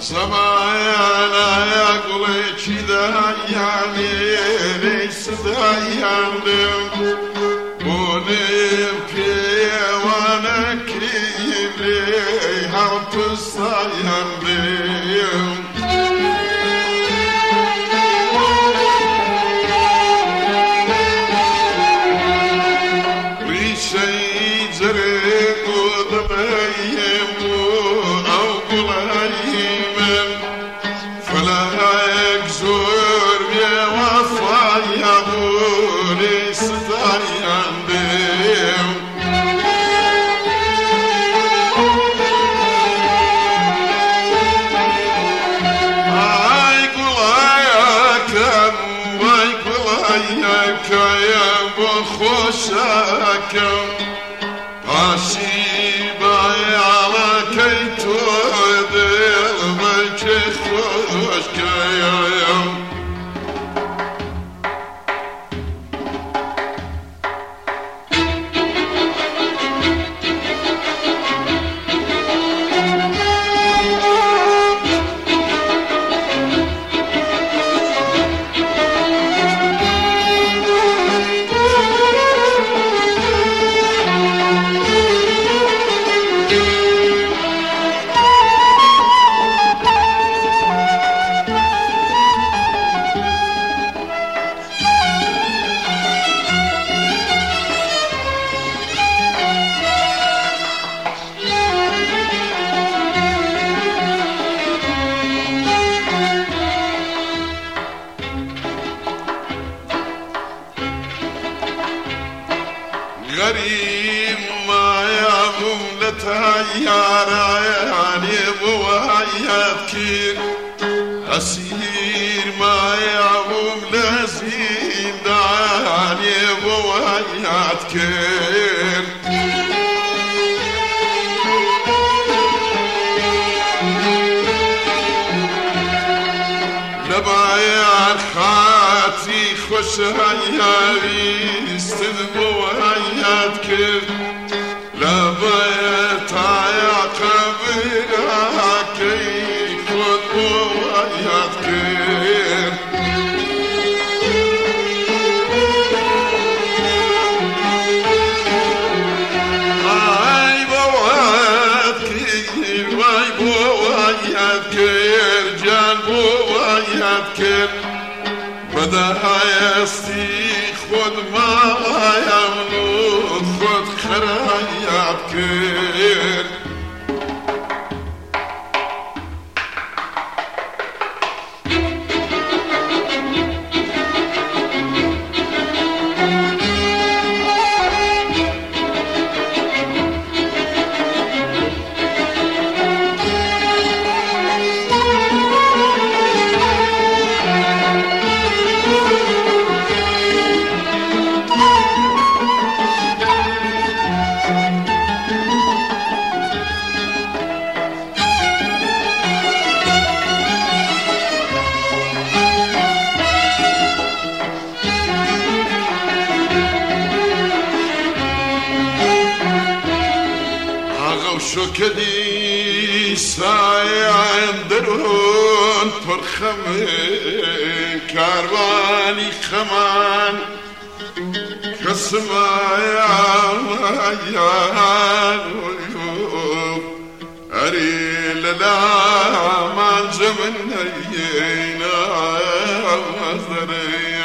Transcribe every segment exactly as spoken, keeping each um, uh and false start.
Zamana yaklı çidayan reis dayandım Bunu piyevana kirli hafız dayandım Rişeyi zere kudmayım Av kulayım فلك زور يا وفا يا بوري ستايان بيو هاي قلاياكم هاي قلاياك يا بخوشاكم عشيبا على كيتو دل ملكي خوش كيايا غريب ما يغم لتهيار عياني بوهياتكين أسير ما يغم لزين دعاني بوهياتكين لبايع خاتي خوش هياري استدبو هياتكين لبايع تايا قبرها كي خدبو هياتكين هاي بوهاتكين واي بوهاتكين جان بوهاتكين بدها يستي خود ما يملك خود خرياتكين شكدي سايع درون فرخم كارواني خمان كسمايا يا أري لا ما زمن هينا وزري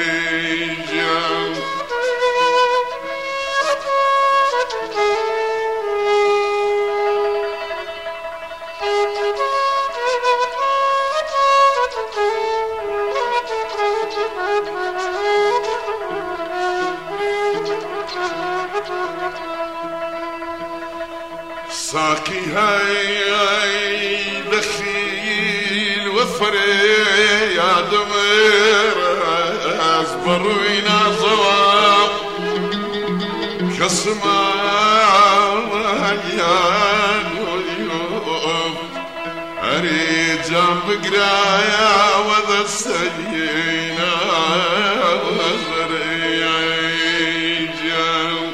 ساقي هاي دخيل وفري يا دمر أصبروينا زواب كسما يا نويوب أريد جنب قرايا وذا السينا وزري جنب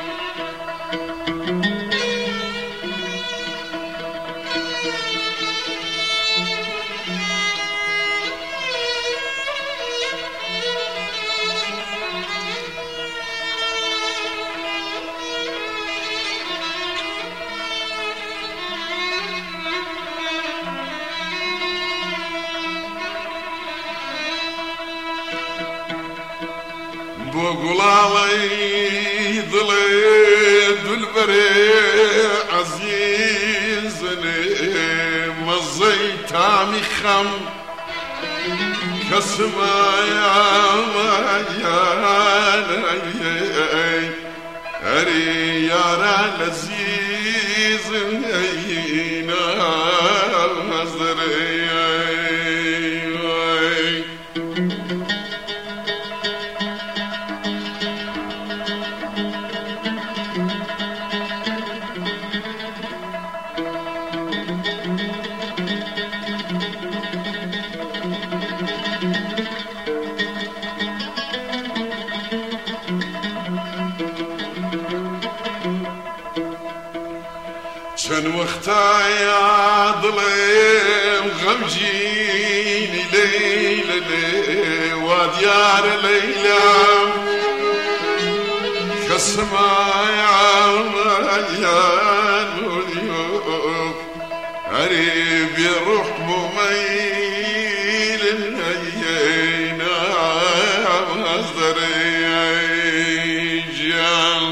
بقولالي ضلي دلبري عزيزني مزيت عمي خم كسما يا مايا أري يارا لذيذ هينا مزري كان وقتا يا ظلم غمجيني ليلة لي وديار ليلى كالسماء مليان واليوم قريب يروح مميل هينا مصدر جان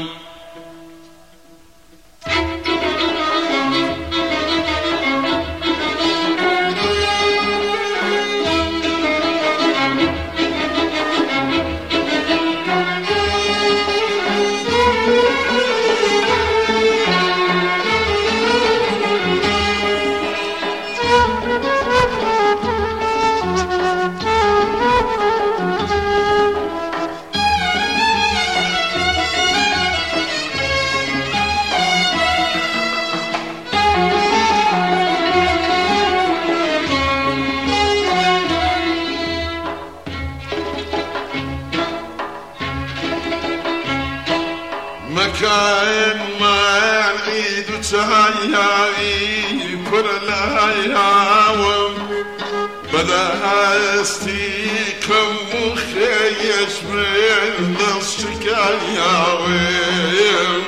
مكان ما عيد وتهيئي كل الأيام بدا استيكم مخيش من نصك اليوم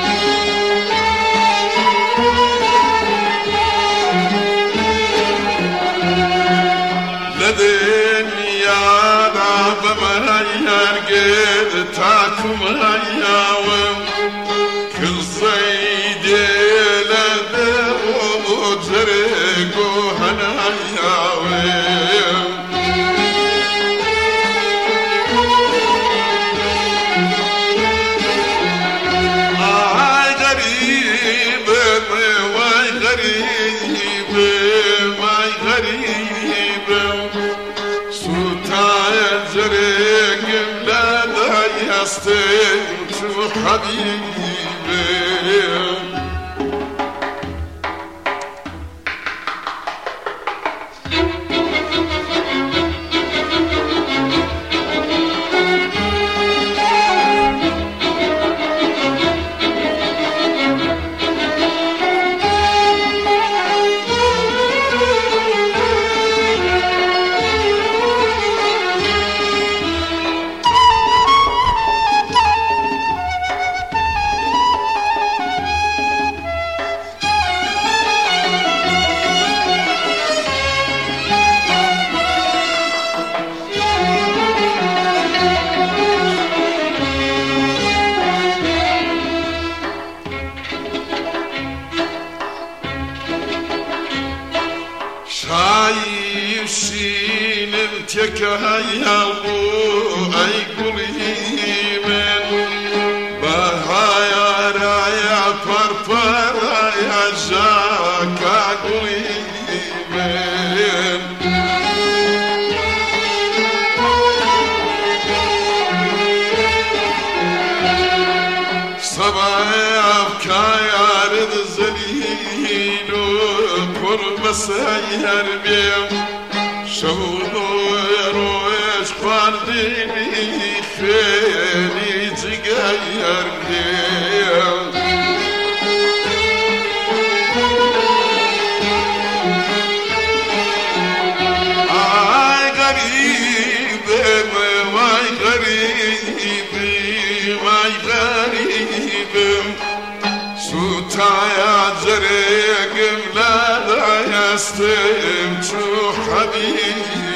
لدنيا دعب مهيان قد تاكم هياوم كل صيد لدو ترقو هنياوم آي غريب واي غريب واي غريب سلطان زرق بلاد يستمت حبيبي شايفين انتك هيا اي قريبا بهايا رايا فرفر يا جاكا قريبا صبايا يا رد زليلو قرب سير بيم شهودو يرويش فارديني خيلي تغير بيم آي غريب واي غريب واي غريب سوتايا زرق لا يستمتع حبيبي